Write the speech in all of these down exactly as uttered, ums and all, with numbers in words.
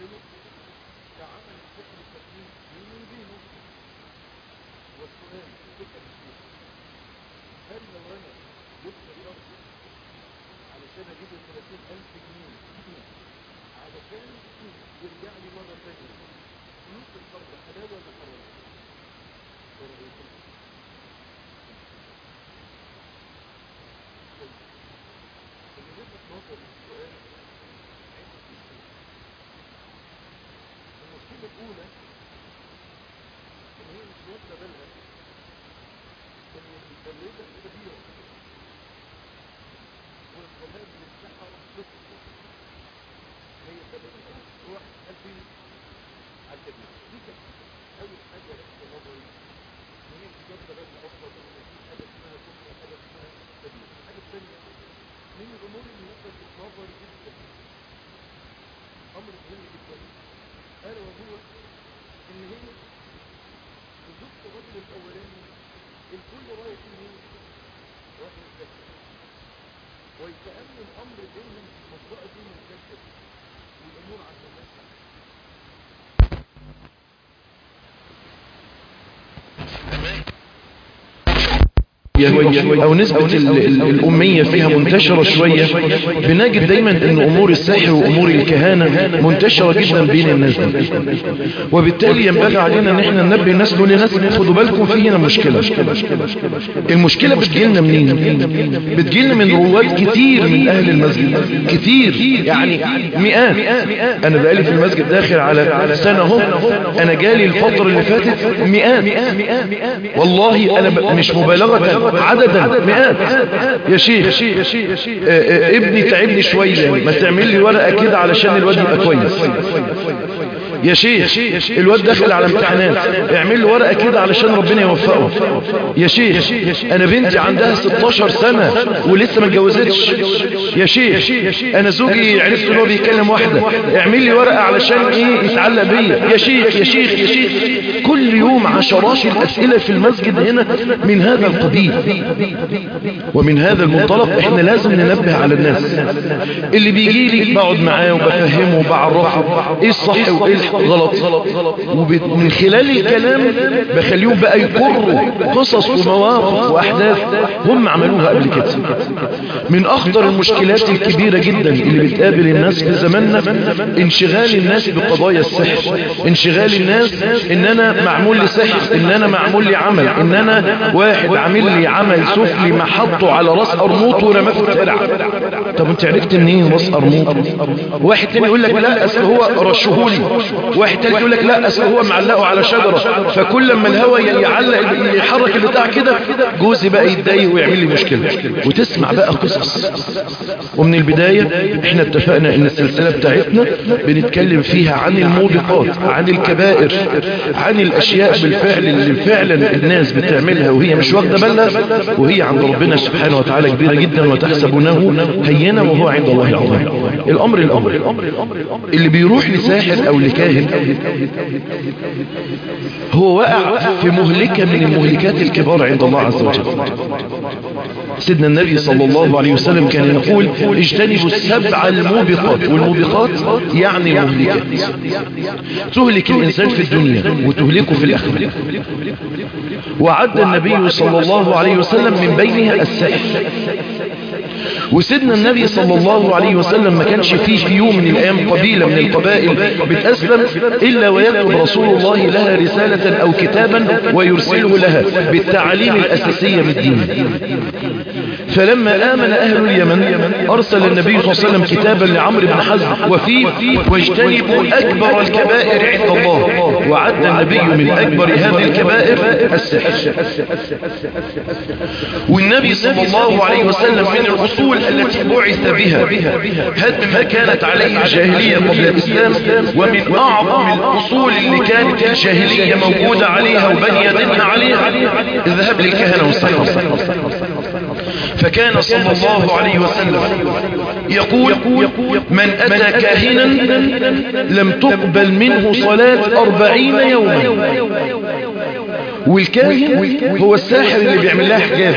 يقتله كعمل الكفر التكليف من دينه. والسؤال تسأل الشيخ، هل لو انا جبت شخص علشان اجيب له ثلاثين ألف جنيه علشان يرجع لي مرة ثانية، فلوس القرض حلال ولا حرام؟ ايه رأيكم؟ اللي لفت نظري السؤال عدة مشكلة. المشكلة الأولى إن هي مش واخدة بالها إن الربا كبيرة والظلام للسحرة صفر. هي ثلاثين ألف واحد ألفين على الكبير. دي كانت أول حاجة لفت نظري إن هي مش واخدة بالها أصلا إن مفيش حاجة اسمها صفر وحاجة اسمها كبير. الحاجة الثانية من الأمور اللي لفتت نظري جدا أمر مهم جدا، ألا وهو إن هي وجود الرجل الأولاني الكل رايح منين؟ رايح الكسر، ويكأن الأمر بينهم في المنطقة دي منكسر والأمور عند الناس. او نسبة الامية فيها منتشرة شوية، بنجد دايما ان امور السحر وامور الكهانة منتشرة جدا بين الناس دي. وبالتالي ينبغي علينا ان احنا ننبه الناس دول ناس خدوا بالكم في هنا مشكلة. المشكلة بتجيلنا منين؟ بتجيلنا من رواد كتير من اهل المسجد، كتير يعني مئات. انا بقالي في المسجد داخل على سنة اهو، انا جالي الفترة اللي فاتت مئات، والله انا مش مبالغة عددا مئات. يا شيخ ابني تعبني شوية، ما تعمل لي ورقة كده علشان الواد يبقى كويس. يا شيخ الواد داخل على امتحانات، اعمل له ورقة كده علشان ربنا يوفقه. يا شيخ انا بنتي عندها ستاشر سنة ولسه ما اتجوزتش. يا شيخ انا زوجي عرفت ان هو بيكلم واحدة، اعمل لي ورقة علشان ايه يتعلق بيا. يا شيخ يا شيخ يا شيخ كل يوم عشرات الاسئلة في المسجد هنا من هذا القبيل. ومن هذا المنطلق احنا لازم ننبه على الناس. اللي بيجي لي بقعد معاه وبفهمه وبعرفه ايه الصح وايه غلط، ومن خلال الكلام بخليهم بقى يقروا قصص ومواقف واحداث هم عملوها قبل كده. من اخطر المشكلات الكبيرة جدا اللي بتقابل الناس في زماننا انشغال الناس بقضايا السحر، انشغال الناس ان انا معمول لي سحر، ان انا معمول لي عمل، ان انا واحد عامل لي عمل سفلي ما حطه على راس قرموط ورماه في الترعه. طب انت عرفت منين راس قرموط؟ واحد تاني يقول لك لا اصل هو رشهولي، واحد تالت يقول لك لا اصل هو معلقه على شجره، فكل لما الهواء يعلق يحرك البتاع كده جوزي بقى يتضايق ويعمل لي مشكله. وتسمع بقى قصص. ومن البدايه احنا اتفقنا ان السلسله بتاعتنا بنتكلم فيها عن الموبقات، عن الكبائر، عن الاشياء بالفعل اللي فعلا الناس بتعملها وهي مش واخده بالها، وهي عند ربنا سبحانه وتعالى كبيره جدا وتحسبونه هينا وهو عند الله عظيم. الامر الامر اللي بيروح لساحر او لكاهن هو وقع في مهلكة من المهلكات الكبار عند الله عز وجل. سيدنا النبي صلى الله عليه وسلم كان يقول اجتنبوا السبع الموبقات، والموبقات يعني المهلكات، تهلك الانسان في الدنيا وتهلكه في الاخره. وعد النبي صلى الله عليه وسلم من بينها السحر. وسيدنا النبي صلى الله عليه وسلم ما كانش فيه في يوم من الايام قبيلة من القبائل بتأسلم الا ويكتب رسول الله لها رسالة او كتابا ويرسله لها بالتعاليم الاساسية من الدين. فلما امن اهل اليمن ارسل النبي صلى الله عليه وسلم كتابا لعمرو بن حزم وفيه واجتنبوا اكبر الكبائر عند الله. وعد النبي من اكبر هذه الكبائر السحر. والنبي صلى الله عليه وسلم من الاصول التي بعث بها هدم ما كانت عليه الجاهلية قبل الإسلام، ومن أعظم الأصول اللي كانت الجاهلية موجودة عليها وبني يدنا عليها الذهاب للكهنة والسحرة. فكان صلى الله عليه وسلم يقول من أتى كاهنا لم تقبل منه صلاة أربعين يوما. والكاهن هو الساحر اللي بيعمل لها حجاب،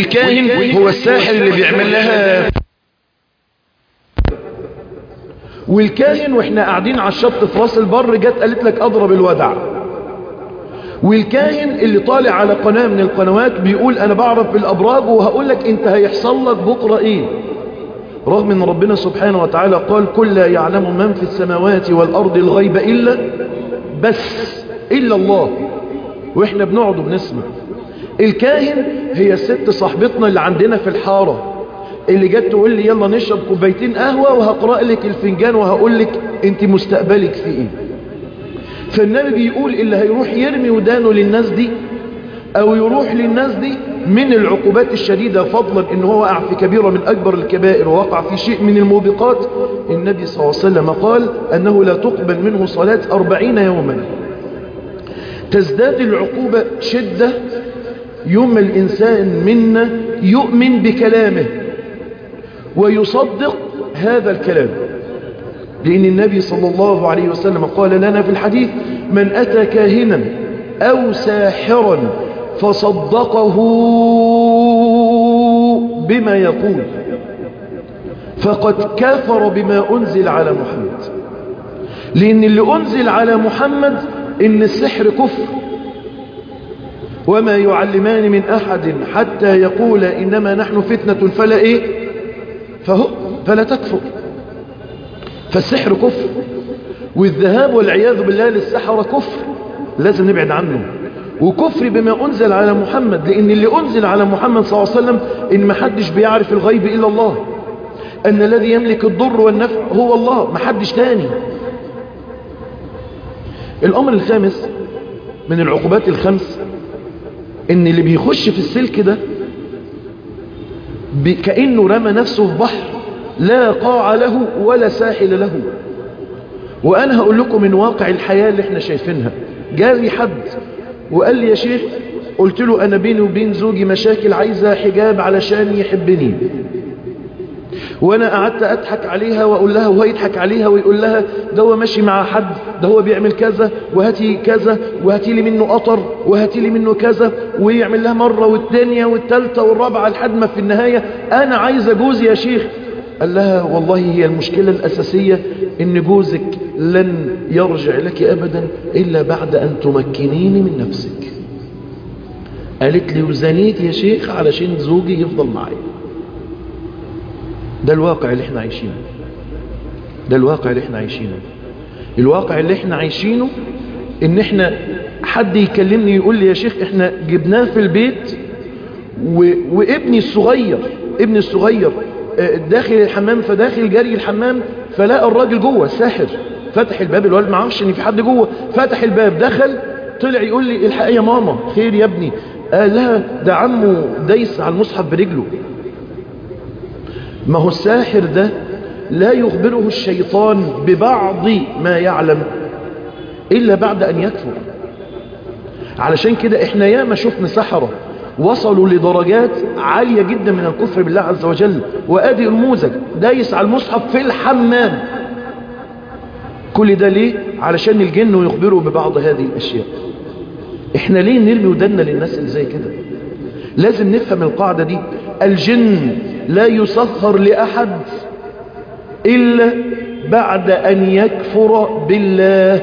والكاهن هو الساحر اللي بيعمل لها والكاهن واحنا قاعدين على الشط في راس البر جت قالت لك اضرب الودع. والكاهن اللي طالع على قناة من القنوات بيقول انا بعرف بالابراج وهقول لك انت هيحصل لك بكرة ايه، رغم ان ربنا سبحانه وتعالى قال كل لا يعلم من في السماوات والارض الغيب الا بس الا الله، واحنا بنقعد وبنسمع. الكاهن هي الست صاحبتنا اللي عندنا في الحارة اللي جت تقول لي يلا نشرب كوبايتين قهوة وهقرأ لك الفنجان وهقول لك انت مستقبلك في ايه. فالنبي بيقول اللي هيروح يرمي ودانه للناس دي او يروح للناس دي من العقوبات الشديدة، فضلا ان هو وقع في كبيرة من اكبر الكبائر ووقع في شيء من الموبقات، النبي صلى الله عليه وسلم قال انه لا تقبل منه صلاة أربعين يوما. تزداد العقوبة شدة يوم الإنسان منا يؤمن بكلامه ويصدق هذا الكلام، لأن النبي صلى الله عليه وسلم قال لنا في الحديث من أتى كاهنا أو ساحرا فصدقه بما يقول فقد كفر بما أنزل على محمد. لأن اللي أنزل على محمد إن السحر كفر، وما يعلمان من أحد حتى يقول إنما نحن فتنة فلا إيه فهو فلا تكفر. فالسحر كفر، والذهاب والعياذ بالله للسحرة كفر لازم نبعد عنه، وكفر بما أنزل على محمد، لأن اللي أنزل على محمد صلى الله عليه وسلم إن محدش بيعرف الغيب إلا الله، أن الذي يملك الضر والنفع هو الله، محدش تاني. الأمر الخامس من العقوبات الخمس ان اللي بيخش في السلك ده كأنه رمى نفسه في بحر لا قاع له ولا ساحل له. وانا هقول لكم من واقع الحياة اللي احنا شايفينها. جالي حد وقال لي يا شيخ، قلت له انا بيني وبين زوجي مشاكل عايزة حجاب علشان يحبني، وانا قعدت اضحك عليها واقول لها وهو يضحك عليها ويقول لها ده هو ماشي مع حد، ده هو بيعمل كذا وهاتي كذا وهاتي لي منه قطر وهاتي لي منه كذا، ويعمل لها مرة والثانية والثالثة والرابعة لحد ما في النهاية انا عايزة جوزي يا شيخ. قال لها والله هي المشكلة الاساسية ان جوزك لن يرجع لك ابدا الا بعد ان تمكنيني من نفسك. قالت لي وزنيت يا شيخ علشان زوجي يفضل معي. ده الواقع اللي احنا عايشينه، ده الواقع اللي احنا عايشينه. الواقع اللي احنا عايشينه ان احنا حد يكلمني يقول لي يا شيخ احنا جبناه في البيت و... وابني الصغير ابني الصغير داخل الحمام، فداخل جري الحمام فلاقى الراجل جوه الساحر فتح الباب، الولد ما عرفش ان في حد جوه، فتح الباب دخل طلع يقول لي الحق يا ماما خير يا ابني. قال لها ده عمه دايس على المصحف برجله. ما هو الساحر ده لا يخبره الشيطان ببعض ما يعلم إلا بعد أن يكفر. علشان كده احنا ياما شفنا سحرة وصلوا لدرجات عالية جدا من الكفر بالله عز وجل، وآدي النموذج دايس على المصحف في الحمام. كل ده ليه؟ علشان الجن يخبروا ببعض هذه الأشياء. احنا ليه نرمي ودنا للناس اللي زي كده؟ لازم نفهم القاعدة دي. الجن لا يسخر لأحد إلا بعد أن يكفر بالله.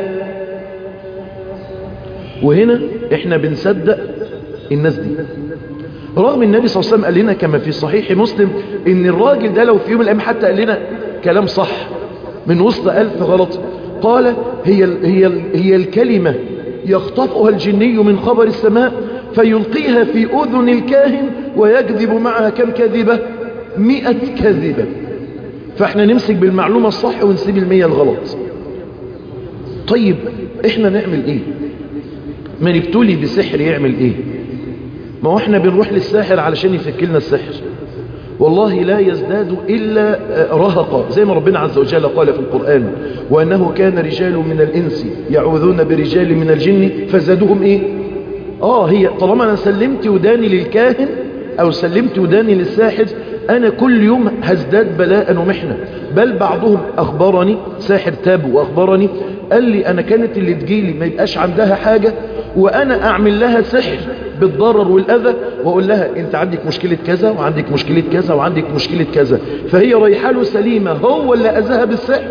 وهنا احنا بنصدق الناس دي، رغم النبي صلى الله عليه وسلم قال لنا كما في صحيح مسلم ان الراجل ده لو في يوم الأيام حتى قال لنا كلام صح من وسط ألف غلط، قال هي, هي, هي الكلمة يخطفها الجني من خبر السماء فيلقيها في أذن الكاهن ويكذب معها كم كذبة؟ مئة كذبة. فاحنا نمسك بالمعلومة الصح ونسيب المية الغلط. طيب احنا نعمل ايه؟ من ابتلي بسحر يعمل ايه؟ ما هو احنا بنروح للساحر علشان يفك لنا السحر، والله لا يزداد إلا رهقا، زي ما ربنا عز وجل قال في القرآن وأنه كان رجال من الإنس يعوذون برجال من الجن فزادوهم إيه؟ آه هي طالما أنا سلمت وداني للكاهن أو سلمت وداني للساحر أنا كل يوم هزداد بلاء ومحنة. بل بعضهم أخبرني ساحر تاب وأخبرني قال لي أنا كانت اللي تجيلي ما يبقاش عندها حاجة وأنا أعمل لها سحر بالضرر والأذى وأقول لها أنت عندك مشكلة كذا وعندك مشكلة كذا وعندك مشكلة كذا، فهي رايحة له سليمة، هو اللي أذاها بالسحر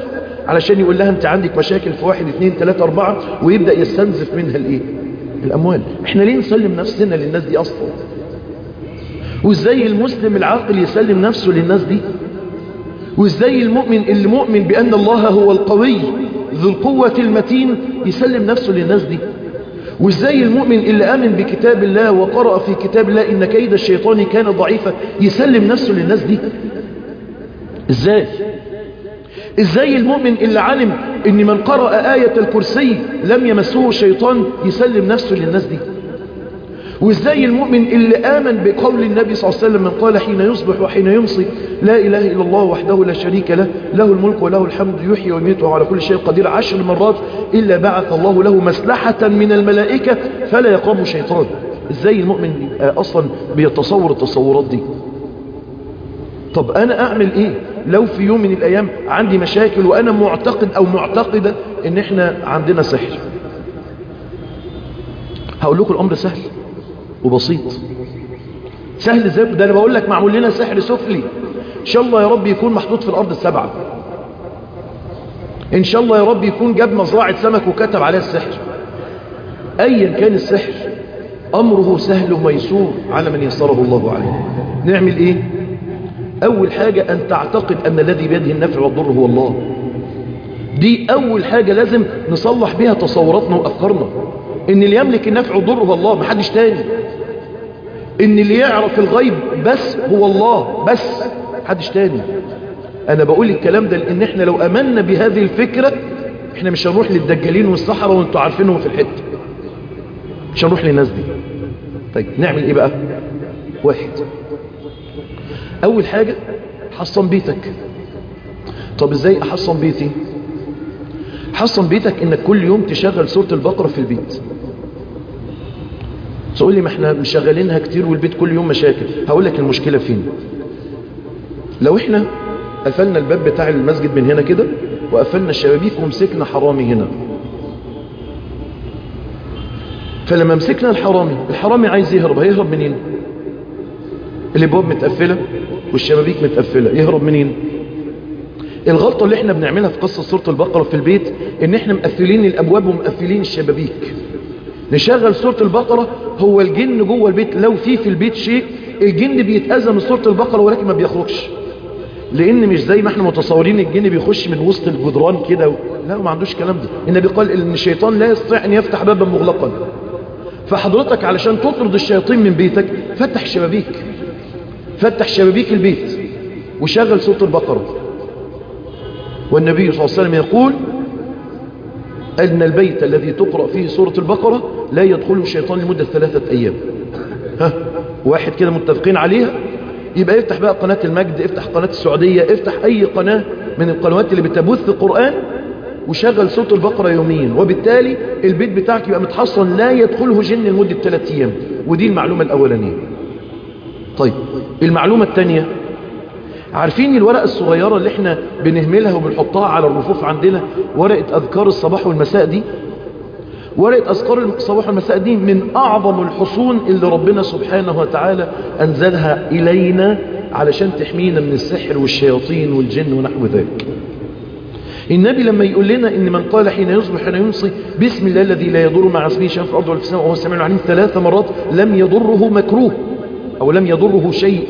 علشان يقول لها انت عندك مشاكل في واحد اثنين ثلاثة اربعة، ويبدأ يستنزف منها الايه الاموال. احنا ليه نسلم نفسنا للناس دي اصلا؟ وازاي المسلم العاقل يسلم نفسه للناس دي؟ وازاي المؤمن اللي مؤمن بان الله هو القوي ذو القوة المتين يسلم نفسه للناس دي؟ وازاي المؤمن اللي آمن بكتاب الله وقرأ في كتاب الله إن كيد الشيطان كان ضعيفا يسلم نفسه للناس دي؟ ازاي؟ ازاي المؤمن اللي علم ان من قرأ آية الكرسي لم يمسه شيطان يسلم نفسه للناس دي؟ وازاي المؤمن اللي آمن بقول النبي صلى الله عليه وسلم من قال حين يصبح وحين يمسي لا إله إلا الله وحده لا شريك له له الملك وله الحمد يحيي ويميت وعلى كل شيء قدير عشر مرات إلا بعث الله له مسلحة من الملائكة فلا يقام شيطان؟ ازاي المؤمن يبقى أصلا بيتصور التصورات دي؟ طب أنا أعمل إيه لو في يوم من الأيام عندي مشاكل وأنا معتقد أو معتقدة إن إحنا عندنا سحر؟ هقول لكم الأمر سهل وبسيط. سهل ازاي؟ ده انا بقول لك معمول لنا سحر سفلي ان شاء الله يا رب يكون محطوط في الارض السبعه، ان شاء الله يا رب يكون جاب مزرعه سمك وكتب عليها السحر. ايا كان السحر امره سهل وميسور على من يسره الله عليه. نعمل ايه؟ اول حاجه ان تعتقد ان الذي بيده النفع والضر هو الله. دي اول حاجه لازم نصلح بها تصوراتنا وافكارنا، ان اللي يملك النفع والضر هو الله، محدش تاني. ان اللي يعرف الغيب بس هو الله بس، محدش تاني. انا بقول الكلام ده لان احنا لو امنا بهذه الفكرة احنا مش هنروح للدجالين والسحرة وانتوا عارفينهم في الحتة، مش هنروح للناس دي. طيب نعمل ايه بقى؟ واحد، اول حاجة حصن بيتك. طب ازاي احصن بيتي؟ حصن بيتك انك كل يوم تشغل سورة البقرة في البيت. تقول لي ما احنا مشغلينها كتير والبيت كل يوم مشاكل. هقول لك المشكلة فين. لو احنا قفلنا الباب بتاع المسجد من هنا كده وقفلنا الشبابيك ومسكنا حرامي هنا، فلما مسكنا الحرامي، الحرامي عايز يهرب، هيهرب منين؟ الابواب متقفلة والشبابيك متقفلة، يهرب منين؟ الغلطة اللي احنا بنعملها في قصة سورة البقرة في البيت ان احنا مقفلين الابواب ومقفلين الشبابيك. نشغل سورة البقرة، هو الجن جوه البيت لو في في البيت شيء الجن بيتأذى من سورة البقرة ولكن ما بيخرجش، لان مش زي ما احنا متصورين الجن بيخش من وسط الجدران كده و... لا، ما عندوش الكلام ده. النبي قال ان الشيطان لا يستطيع ان يفتح بابا مغلقا. فحضرتك علشان تطرد الشياطين من بيتك فتح شبابيك، فتح شبابيك البيت وشغل سورة البقرة. والنبي صلى الله عليه وسلم يقول أن البيت الذي تقرأ فيه سورة البقرة لا يدخله الشيطان لمدة ثلاثة أيام. ها، واحد كده متفقين عليها؟ يبقى افتح بقى قناة المجد، افتح قناة السعودية، افتح أي قناة من القنوات اللي بتبث قرآن وشغل سورة البقرة يوميا، وبالتالي البيت بتاعك يبقى متحصن لا يدخله جن لمدة ثلاثة أيام. ودي المعلومة الأولانية. طيب المعلومة الثانية، عارفين الورقة الصغيرة اللي احنا بنهملها وبنحطها على الرفوف عندنا، ورقة أذكار الصباح والمساء دي؟ ورقة أذكار الصباح والمساء دي من أعظم الحصون اللي ربنا سبحانه وتعالى أنزلها إلينا علشان تحمينا من السحر والشياطين والجن ونحو ذلك. النبي لما يقول لنا إن من قال حين يصبح حين يمسي بسم الله الذي لا يضر مع اسمه شيء في الأرض ولا في السماء وهو السميع العليم ثلاث مرات لم يضره مكروه أو لم يضره شيء.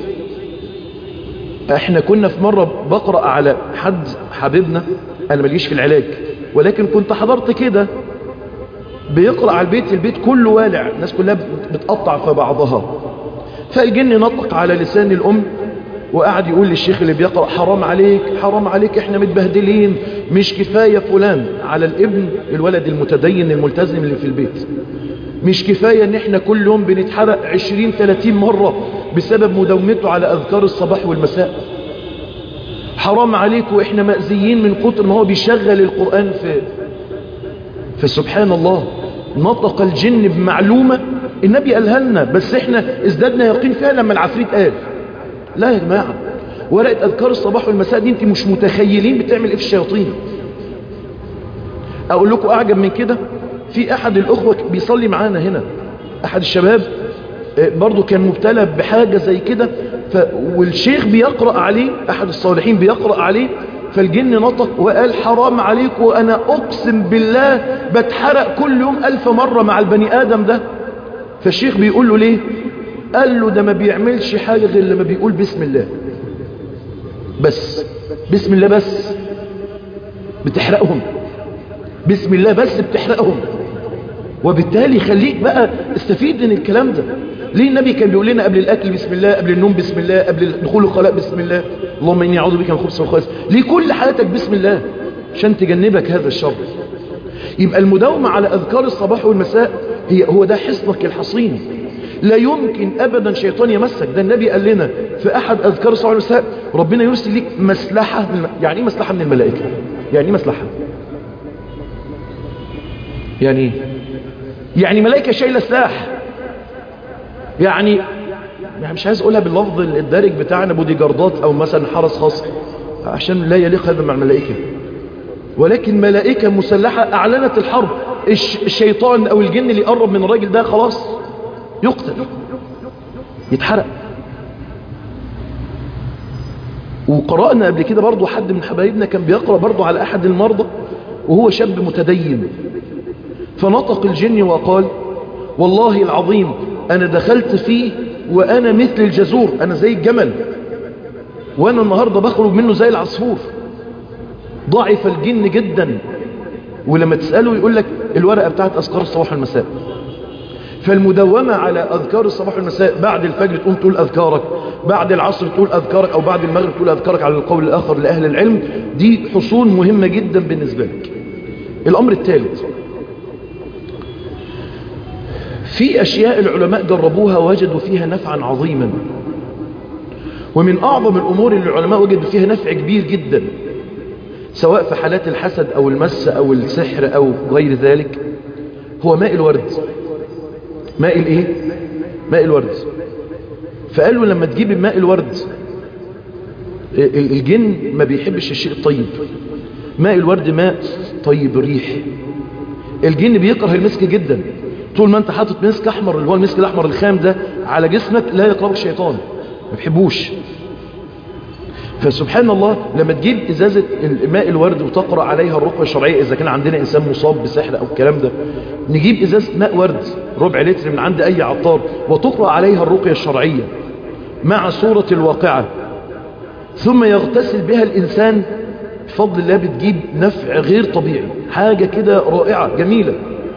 احنا كنا في مرة بقرأ على حد حبيبنا، انا ماليش في العلاج ولكن كنت حضرت كده بيقرأ على البيت، البيت كله والع، الناس كلها بتقطع في بعضها، فالجن نطق على لسان الام وقعد يقول للشيخ اللي بيقرأ حرام عليك حرام عليك احنا متبهدلين، مش كفاية فلان، على الابن الولد المتدين الملتزم اللي في البيت، مش كفاية ان احنا كل يوم بنتحرق عشرين ثلاثين مرة بسبب مداومته على اذكار الصباح والمساء، حرام عليك واحنا مأذيين من كتر ما هو بيشغل القرآن في فسبحان الله. نطق الجن بمعلومة النبي قالها لنا بس احنا ازددنا يقين فيها لما العفريت قال. لا يا جماعة، ورقة اذكار الصباح والمساء دي انت مش متخيلين بتعمل ايه في الشياطين. اقول لكم اعجب من كده، في احد الاخوة بيصلي معانا هنا، احد الشباب برضو كان مبتلى بحاجة زي كده، ف... والشيخ بيقرأ عليه، احد الصالحين بيقرأ عليه فالجن نطق وقال حرام عليك، وأنا أقسم بالله بتحرق كل يوم ألف مرة مع البني آدم ده. فالشيخ بيقول له ليه؟ قال له ده ما بيعملش حاجة غير لما بيقول بسم الله بس، بسم الله بس بتحرقهم، بسم الله بس بتحرقهم. وبالتالي خليك بقى استفيد من الكلام ده. ليه النبي كان بيقول لنا قبل الأكل بسم الله، قبل النوم بسم الله، قبل دخول الخلاء بسم الله، اللهم إني أعوذ بك من الخبث والخبائث. ليه كل حياتك بسم الله؟ عشان تجنبك هذا الشر. يبقى المداومة على أذكار الصباح والمساء هي هو ده حصنك الحصين. لا يمكن أبدا شيطان يمسك. ده النبي قال لنا في أحد أذكار الصباح والمساء ربنا يرسل لك مسلحة من... يعني إيه مسلحة من الملائكة؟ يعني إيه مسلحة؟ يعني إيه؟ يعني ملائكة شايلة سلاح. يعني يعني مش عايز أقولها باللفظ الدارج بتاعنا بودي جاردات أو مثلا حرس خاص عشان لا يليق هذا مع الملائكة، ولكن ملائكة مسلحة أعلنت الحرب. الشيطان أو الجن اللي يقرب من الراجل ده خلاص يقتل، يتحرق. وقرأنا قبل كده برضو حد من حبايبنا كان بيقرأ برضو على أحد المرضى وهو شاب متدين، فنطق الجن وقال والله العظيم أنا دخلت فيه وأنا مثل الجزور، أنا زي الجمل، وأنا النهاردة بخرج منه زي العصفور. ضعف الجن جدا. ولما تسأله يقول لك الورقة بتاعت أذكار الصباح والمساء. فالمدومة على أذكار الصباح والمساء، بعد الفجر تقوم تقول أذكارك، بعد العصر تقول أذكارك، أو بعد المغرب تقول أذكارك على القول الآخر لأهل العلم. دي حصول مهمة جدا بالنسبة لك. الأمر الثالث، في أشياء العلماء جربوها ووجدوا فيها نفعا عظيما، ومن أعظم الأمور اللي العلماء وجدوا فيها نفع كبير جدا سواء في حالات الحسد أو المس أو السحر أو غير ذلك، هو ماء الورد. ماء الايه؟ ماء الورد. فقالوا لما تجيب ماء الورد، الجن ما بيحبش الشيء الطيب، ماء الورد ماء طيب الريح. الجن بيكره المسك جدا. طول ما انت حاطط مسك احمر اللي هو المسك الاحمر الخام ده على جسمك لا يقربك الشيطان، ما بيحبوش. فسبحان الله لما تجيب ازازة ماء الورد وتقرأ عليها الرقية الشرعية، اذا كان عندنا انسان مصاب بسحر او الكلام ده، نجيب ازازة ماء ورد ربع لتر من عند اي عطار وتقرأ عليها الرقية الشرعية مع سورة الواقعة، ثم يغتسل بها الانسان، بفضل الله بتجيب نفع غير طبيعي، حاجة كده رائعة جميلة.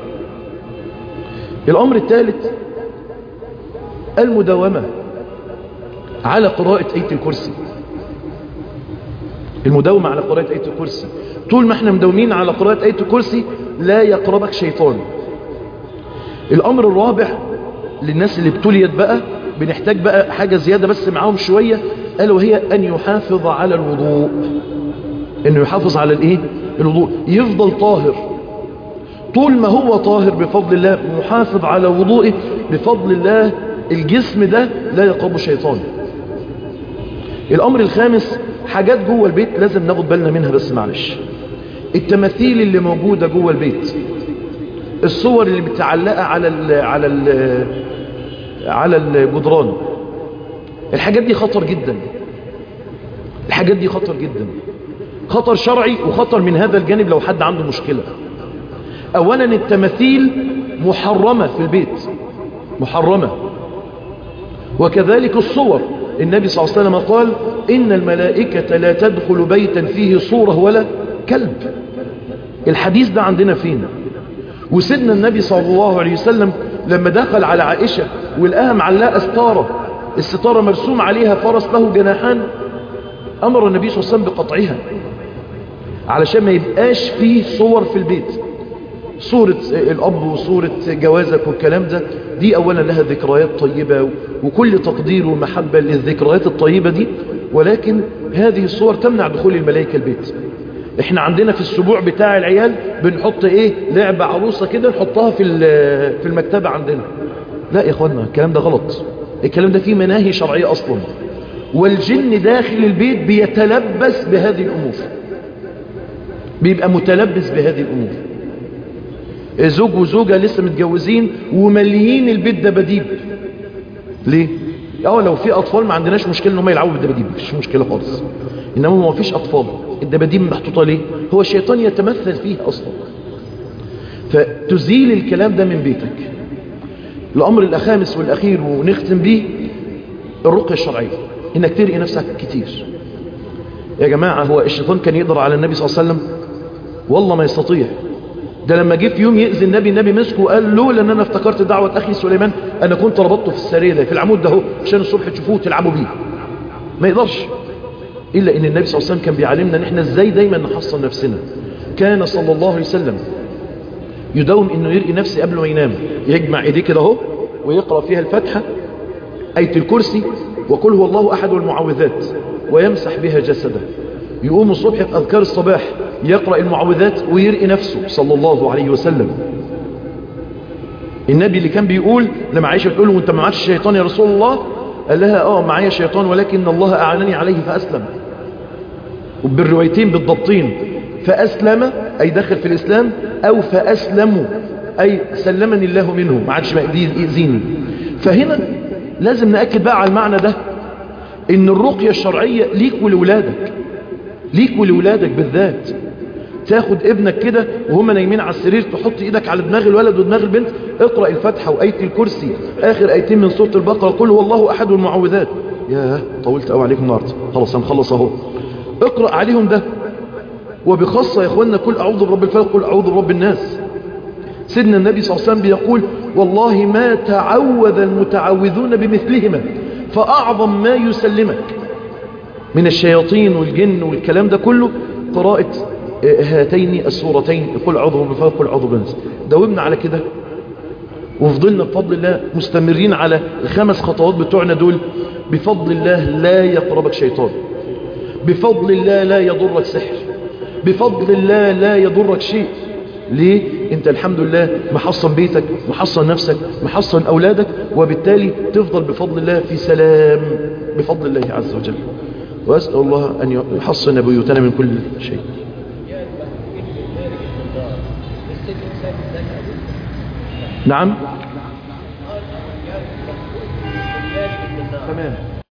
الامر الثالث المداومة على قراءة آية الكرسي. المداومة على قراءة آية الكرسي، طول ما احنا مداومين على قراءة آية الكرسي لا يقربك شيطان. الأمر الرابع للناس اللي ابتليت بقى، بنحتاج بقى حاجة زيادة بس معاهم شوية، قالوا هي أن يحافظ على الوضوء. أنه يحافظ على الإيه؟ الوضوء، يفضل طاهر. طول ما هو طاهر بفضل الله محافظ على وضوئه بفضل الله، الجسم ده لا يقرب شيطان. الأمر الخامس حاجات جوه البيت لازم ناخد بالنا منها، بس معلش، التماثيل اللي موجودة جوه البيت، الصور اللي متعلقة على ال على ال على الجدران، الحاجات دي خطر جدا. الحاجات دي خطر جدا، خطر شرعي وخطر من هذا الجانب لو حد عنده مشكلة. اولا التماثيل محرمة في البيت، محرمة. وكذلك الصور، النبي صلى الله عليه وسلم قال إن الملائكة لا تدخل بيتا فيه صورة ولا كلب. الحديث ده عندنا فين؟ وسيدنا النبي صلى الله عليه وسلم لما دخل على عائشة ولقاها معلقة ستارة، الستارة مرسوم عليها فرس له جناحان، أمر النبي صلى الله عليه وسلم بقطعها علشان ما يبقاش فيه صور في البيت. صورة الأب وصورة جوازك والكلام ده، دي أولا لها ذكريات طيبة وكل تقدير ومحبة للذكريات الطيبة دي، ولكن هذه الصور تمنع دخول الملائكة البيت. احنا عندنا في السبوع بتاع العيال بنحط ايه؟ لعبة عروسة كده نحطها في في المكتبة عندنا. لا يا اخوانا، الكلام ده غلط، الكلام ده فيه مناهي شرعية اصلا. والجن داخل البيت بيتلبس بهذه الامور، بيبقى متلبس بهذه الامور. زوج وزوجة لسه متجوزين ومليين البيت دباديب. ليه؟ اه لو في اطفال ما عندناش مشكلة ان هم يلعبوا بالدباديب، مفيش مشكلة خالص، انما ما فيش اطفال الدباديب محطوطة ليه؟ هو الشيطان يتمثل فيها أصلا. فتزيل الكلام ده من بيتك. الأمر الخامس والأخير ونختم به الرقية الشرعية، إنك ترقي نفسك كتير. يا جماعة هو الشيطان كان يقدر على النبي صلى الله عليه وسلم؟ والله ما يستطيع. ده لما جه في يوم يأذي النبي، النبي مسكه وقال له لأن أنا افتكرت دعوة أخي سليمان أنا كنت ربطته في السرية ده في العمود ده هو عشان الصبح تشوفوه تلعبوا بيه. ما يقدرش. إلا إن النبي صلى الله عليه وسلم كان بيعلمنا إن إحنا إزاي دايما نحصن نفسنا. كان صلى الله عليه وسلم يداوم إنه يرقي نفسه قبل ما ينام، يجمع إيديه كده اهو ويقرأ فيها الفاتحة، آية الكرسي، وقل هو الله أحد والمعوذات، ويمسح بها جسده. يقوم الصبح في أذكار الصباح يقرأ المعوذات ويرقي نفسه صلى الله عليه وسلم. النبي اللي كان بيقول لما عائشة بتقول له وانت ما معكش شيطان يا رسول الله، قال لها اه معايا شيطان ولكن الله أعانني عليه فأسلم. وبالروايتين بالضبطين، فأسلم أي دخل في الإسلام، أو فأسلموا أي سلمني الله منه ما عادش يأذيني. فهنا لازم نأكد بقى على المعنى ده، إن الرقية الشرعية ليك ولولادك، ليك ولولادك بالذات. تاخد ابنك كده وهم نايمين على السرير، تحط ايدك على دماغ الولد ودماغ البنت، اقرأ الفاتحة وآية الكرسي آخر آيتين من سورة البقرة، قل هو الله أحد والمعوذات. ياه طولت قوي عليكم النهارده، خلاص هنخلص اهو. اقرأ عليهم ده، وبخاصة يا اخوانا قل أعوذ برب الفلق قل أعوذ برب الناس. سيدنا النبي صلى الله عليه وسلم بيقول والله ما تعوذ المتعوذون بمثلهما فأعظم ما يسلمك من الشياطين والجن والكلام ده كله قراءة هاتين السورتين، قل أعوذ برب الفلق قل أعوذ برب الناس. داومنا على كده وفضلنا بفضل الله مستمرين على الخمس خطوات بتوعنا دول، بفضل الله لا يقربك شيطان، بفضل الله لا يضرك سحر، بفضل الله لا يضرك شيء. ليه؟ انت الحمد لله محصن بيتك، محصن نفسك، محصن اولادك، وبالتالي تفضل بفضل الله في سلام بفضل الله عز وجل. واسأل الله ان يحصن بيوتنا من كل شيء. نعم تمام.